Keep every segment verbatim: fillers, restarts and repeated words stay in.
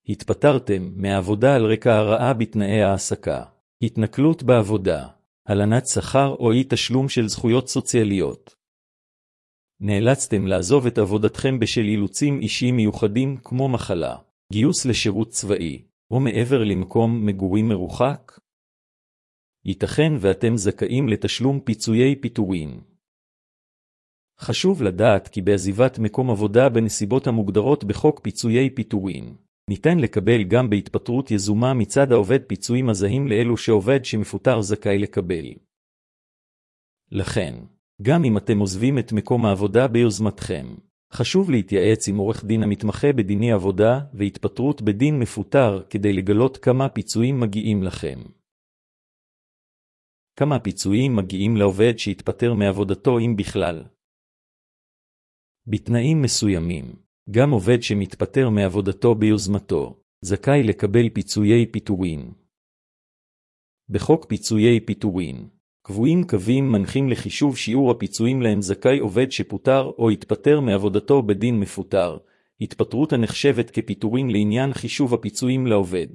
התפטרתם מהעבודה על רקע הרעה בתנאי העסקה, התנכלות בעבודה, הלנת שכר או אי תשלום של זכויות סוציאליות. נאלצתם לעזוב את עבודתכם בשל אילוצים אישיים מיוחדים כמו מחלה, גיוס לשירות צבאי, או מעבר למקום מגורים מרוחק. ייתכן ואתם זכאים לתשלום פיצויי פיטורין. חשוב לדעת כי בעזיבת מקום עבודה בנסיבות המוגדרות בחוק פיצויי פיטורין, ניתן לקבל גם בהתפטרות יזומה מצד העובד פיצויים הזהים לאלו שעובד שמפוטר זכאי לקבל. לכן, גם אם אתם עוזבים את מקום העבודה ביוזמתכם, חשוב להתייעץ עם עורך דין המתמחה בדיני עבודה והתפטרות בדין מפוטר כדי לגלות כמה פיצויים מגיעים לכם. כמה פיצויים מגיעים לעובד שהתפטר מעבודתו אם בכלל? בתנאים מסוימים, גם עובד שמתפטר מעבודתו ביוזמתו, זכאי לקבל פיצויי פיטורין. בחוק פיצויי פיטורין, קבועים קווים מנחים לחישוב שיעור הפיצויים להם זכאי עובד שפוטר או התפטר מעבודתו בדין מפוטר, התפטרות הנחשבת כפיטורין לעניין חישוב הפיצויים לעובד.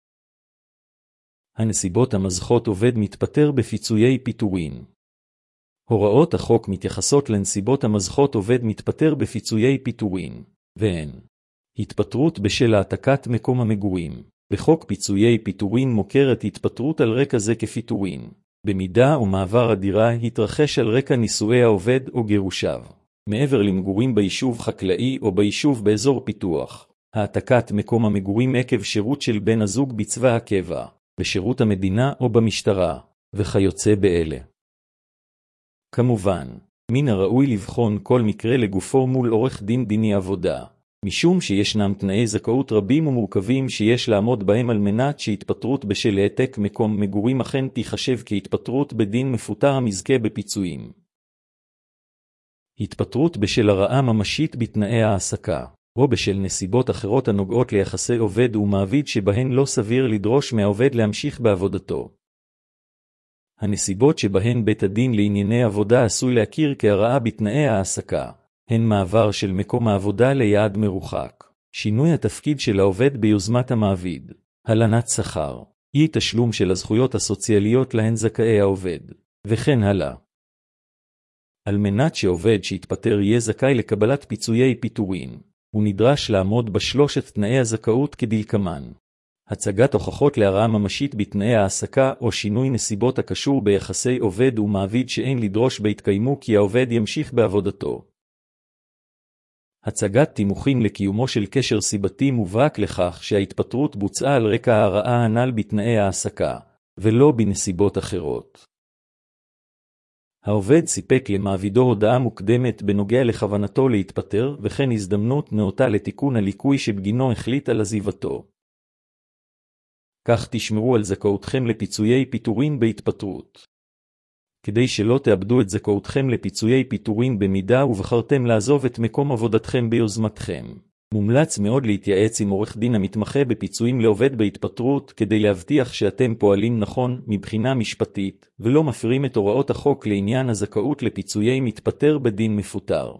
הנסיבות המזכות עובד מתפטר בפיצויי פיטורין. הוראות החוק מתייחסות לנסיבות המזכות עובד מתפטר בפיצויי פיטורין, והן התפטרות בשל העתקת מקום המגורים. בחוק פיצויי פיטורין מוכרת התפטרות על רקע זה כפיטורין, במידה ומעבר הדירה התרחש על רקע נישואי העובד או גירושיו, מעבר למגורים ביישוב חקלאי או ביישוב באזור פיתוח, העתקת מקום המגורים עקב שירות של בן הזוג בצבא הקבע, בשירות המדינה או במשטרה, וכיוצא באלה. כמובן, מן הראוי לבחון כל מקרה לגופו מול עורך דין דיני עבודה, משום שישנם תנאי זכאות רבים ומורכבים שיש לעמוד בהם על מנת שהתפטרות בשל העתק מקום מגורים אכן תיחשב כהתפטרות בדין מפוטר המזכה בפיצויים. התפטרות בשל הרעה ממשית בתנאי העסקה, או בשל נסיבות אחרות הנוגעות ליחסי עובד ומעביד שבהן לא סביר לדרוש מהעובד להמשיך בעבודתו. הנסיבות שבהן בית הדין לענייני עבודה עשוי להכיר כהרעה בתנאי העסקה, הן מעבר של מקום העבודה ליעד מרוחק, שינוי התפקיד של העובד ביוזמת המעביד, הלנת שכר, אי תשלום של הזכויות הסוציאליות להן זכאי העובד, וכן הלאה. על מנת שעובד שהתפטר יהיה זכאי לקבלת פיצויי פיטורין, הוא נדרש לעמוד בשלושת תנאי הזכאות כדלקמן. הצגת הוכחות להרעה ממשית בתנאי העסקה או שינוי נסיבות הקשור ביחסי עובד ומעביד שאין לדרוש בהתקיימו כי העובד ימשיך בעבודתו. הצגת תימוכין לקיומו של קשר סיבתי מובהק לכך שההתפטרות בוצעה על רקע הרעה הנ"ל בתנאי העסקה, ולא בנסיבות אחרות. העובד סיפק למעבידו הודעה מוקדמת בנוגע לכוונתו להתפטר וכן הזדמנות נאותה לתיקון הליקוי שבגינו החליט על עזיבתו. כך תשמרו על זכאותכם לפיצויי פיטורין בהתפטרות. כדי שלא תאבדו את זכאותכם לפיצויי פיטורין במידה ובחרתם לעזוב את מקום עבודתכם ביוזמתכם, מומלץ מאוד להתייעץ עם עורך דין המתמחה בפיצויים לעובד בהתפטרות כדי להבטיח שאתם פועלים נכון מבחינה משפטית ולא מפרים את הוראות החוק לעניין הזכאות לפיצויי מתפטר בדין מפוטר.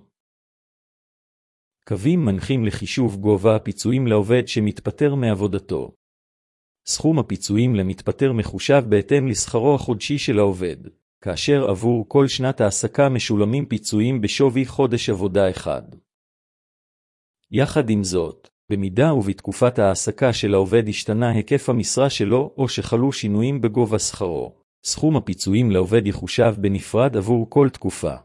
קווים מנחים לחישוב גובה הפיצויים לעובד שמתפטר מעבודתו. סכום הפיצויים למתפטר מחושב בהתאם לשכרו החודשי של העובד, כאשר עבור כל שנת העסקה משולמים פיצויים בשווי חודש עבודה אחד. יחד עם זאת, במידה ובתקופת העסקה של העובד השתנה היקף המשרה שלו או שחלו שינויים בגובה שכרו, סכום הפיצויים לעובד יחושב בנפרד עבור כל תקופה.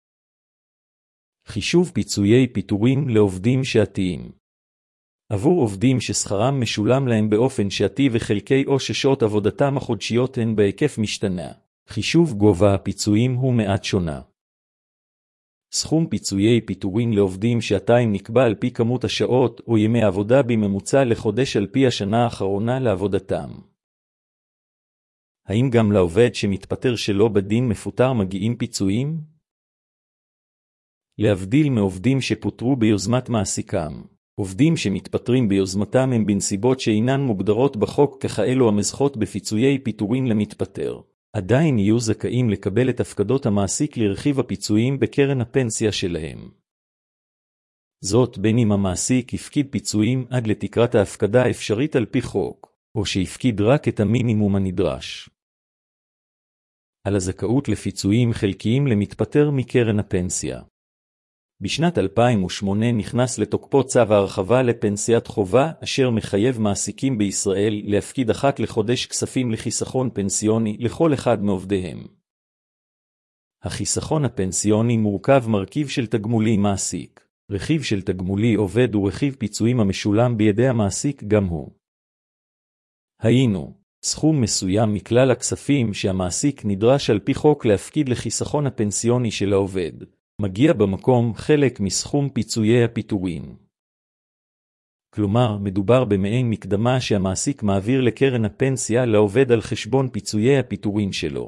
חישוב פיצויי פיטורין לעובדים שעתיים. עבור עובדים ששכרם משולם להם באופן שעתי וחלקי או ששעות עבודתם החודשיות הן בהיקף משתנה, חישוב גובה הפיצויים הוא מעט שונה. סכום פיצויי פיטורין לעובדים שעתיים נקבע על פי כמות השעות או ימי עבודה בממוצע לחודש על פי השנה האחרונה לעבודתם. האם גם לעובד שמתפטר שלא בדין מפוטר מגיעים פיצויים? להבדיל מעובדים שפוטרו ביוזמת מעסיקם, עובדים שמתפטרים ביוזמתם הם בנסיבות שאינן מוגדרות בחוק ככאלו המזכות בפיצויי פיטורין למתפטר, עדיין יהיו זכאים לקבל את הפקדות המעסיק לרכיב הפיצויים בקרן הפנסיה שלהם. זאת בין אם המעסיק הפקיד פיצויים עד לתקרת ההפקדה האפשרית על פי חוק, או שהפקיד רק את המינימום הנדרש. על הזכאות לפיצויים חלקיים למתפטר מקרן הפנסיה. בשנת אלפיים ושמונה נכנס לתוקפו צו ההרחבה לפנסיית חובה, אשר מחייב מעסיקים בישראל להפקיד אחת לחודש כספים לחיסכון פנסיוני לכל אחד מעובדיהם. החיסכון הפנסיוני מורכב מרכיב של תגמולי מעסיק, רכיב של תגמולי עובד ורכיב פיצויים המשולם בידי המעסיק גם הוא. היינו, סכום מסוים מכלל הכספים שהמעסיק נדרש על פי חוק להפקיד לחיסכון הפנסיוני של העובד, מגיע במקום חלק מסכום פיצויי הפיטורין. כלומר, מדובר במעין מקדמה שהמעסיק מעביר לקרן הפנסיה לעובד על חשבון פיצויי הפיטורין שלו.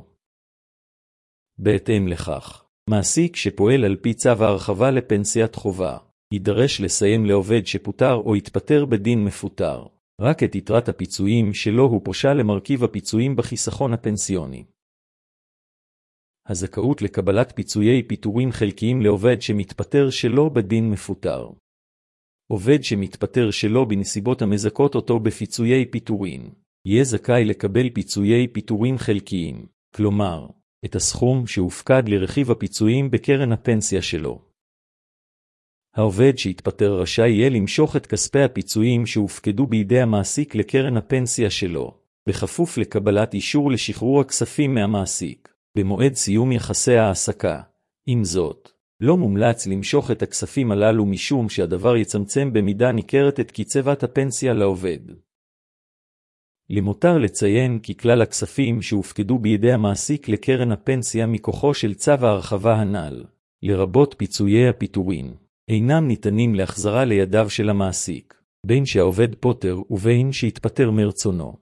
בהתאם לכך, מעסיק שפועל על פי צו ההרחבה לפנסיית חובה, יידרש לסיים לעובד שפוטר או יתפטר בדין מפוטר, רק את יתרת הפיצויים שלו הוא פושע למרכיב הפיצויים בחיסכון הפנסיוני. הזכאות לקבלת פיצויי פיטורין חלקיים לעובד שמתפטר שלא בדין מפוטר. עובד שמתפטר שלא בנסיבות המזכות אותו בפיצויי פיטורין, יהיה זכאי לקבל פיצויי פיטורין חלקיים, כלומר, את הסכום שהופקד לרכיב הפיצויים בקרן הפנסיה שלו. העובד שהתפטר רשאי יהיה למשוך את כספי הפיצויים שהופקדו בידי המעסיק לקרן הפנסיה שלו, בכפוף לקבלת אישור לשחרור הכספים מהמעסיק, במועד סיום יחסי העסקה. עם זאת, לא מומלץ למשוך את הכספים הללו משום שהדבר יצמצם במידה ניכרת את קצבת הפנסיה לעובד. למותר לציין כי כלל הכספים שהופקדו בידי המעסיק לקרן הפנסיה מכוחו של צו ההרחבה הנ"ל, לרבות פיצויי הפיטורין, אינם ניתנים להחזרה לידיו של המעסיק, בין שהעובד פוטר ובין שהתפטר מרצונו.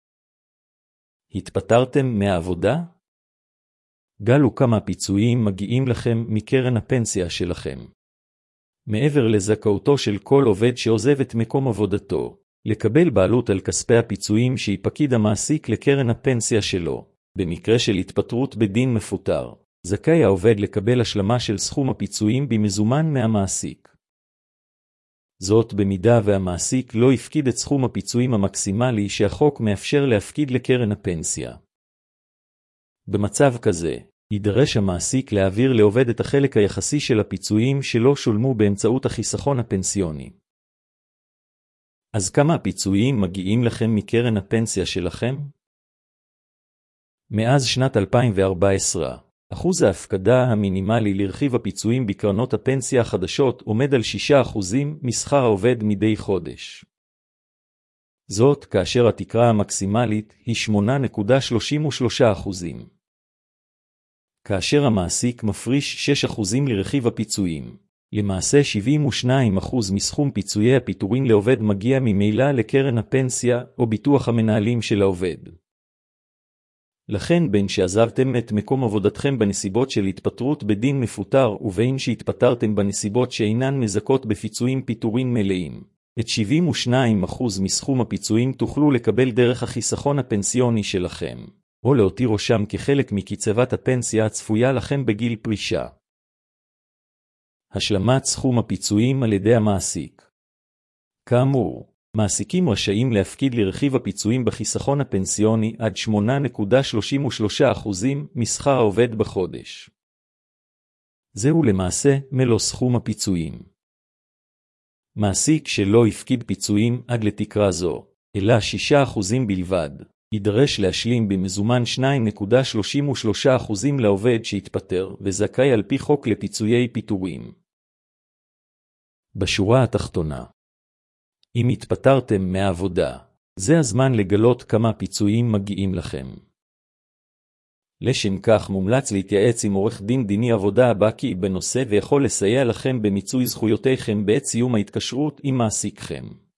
התפטרתם מהעבודה? גלו כמה פיצויים מגיעים לכם מקרן הפנסיה שלכם. מעבר לזכאותו של כל עובד שעוזב את מקום עבודתו, לקבל בעלות על כספי הפיצויים שיפקיד המעסיק לקרן הפנסיה שלו, במקרה של התפטרות בדין מפוטר, זכאי העובד לקבל השלמה של סכום הפיצויים במזומן מהמעסיק. זאת במידה והמעסיק לא הפקיד את סכום הפיצויים המקסימלי שהחוק מאפשר להפקיד לקרן הפנסיה. במצב כזה, יידרש המעסיק להעביר לעובד את החלק היחסי של הפיצויים שלא שולמו באמצעות החיסכון הפנסיוני. אז כמה פיצויים מגיעים לכם מקרן הפנסיה שלכם? מאז שנת אלפיים וארבע עשרה, אחוז ההפקדה המינימלי לרכיב הפיצויים בקרנות הפנסיה החדשות עומד על שישה אחוזים משכר העובד מדי חודש. זאת כאשר התקרה המקסימלית היא שמונה נקודה שלושים ושלושה אחוזים. כאשר המעסיק מפריש שישה אחוזים לרכיב הפיצויים, למעשה שבעים ושניים אחוז מסכום פיצויי הפיטורין לעובד מגיע ממילא לקרן הפנסיה או ביטוח המנהלים של העובד. לכן בין שעזבתם את מקום עבודתכם בנסיבות של התפטרות בדין מפוטר ובין שהתפטרתם בנסיבות שאינן מזכות בפיצויים פיטורין מלאים, את שבעים ושניים אחוז מסכום הפיצויים תוכלו לקבל דרך החיסכון הפנסיוני שלכם, או להותיר ראשם כחלק מקצבת הפנסיה הצפויה לכם בגיל פרישה. השלמת סכום הפיצויים על ידי המעסיק. כאמור, מעסיקים רשאים להפקיד לרכיב הפיצויים בחיסכון הפנסיוני עד שמונה נקודה שלושים ושלושה אחוזים משכר העובד בחודש. זהו למעשה מלוא סכום הפיצויים. מעסיק שלא הפקיד פיצויים עד לתקרה זו, אלא שישה אחוזים בלבד, יידרש להשלים במזומן שתיים נקודה שלושים ושלושה אחוזים לעובד שהתפטר וזכאי על פי חוק לפיצויי פיטורים. בשורה התחתונה, אם התפטרתם מהעבודה, זה הזמן לגלות כמה פיצויים מגיעים לכם. לשם כך מומלץ להתייעץ עם עורך דין דיני עבודה הבקי בנושא ויכול לסייע לכם במיצוי זכויותיכם בעת סיום ההתקשרות עם מעסיקכם.